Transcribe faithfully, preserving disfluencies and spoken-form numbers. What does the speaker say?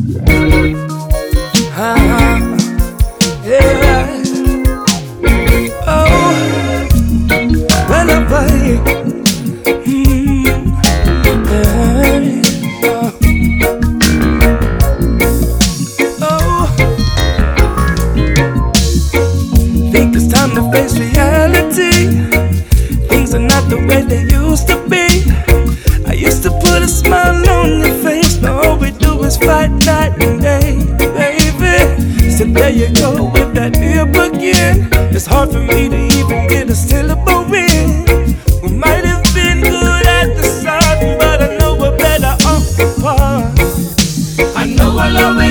Uh-huh. Yeah. Oh, when I play, mm, yeah. Oh, oh, think it's time to face reality. Things are not the way they used to be. I used to put a smile on your face. Now all we do is fight night and day, baby. So there you go with that hip again. It's hard for me to even get a syllable in. We might have been good at the start, but I know we're better off apart. I know I'll always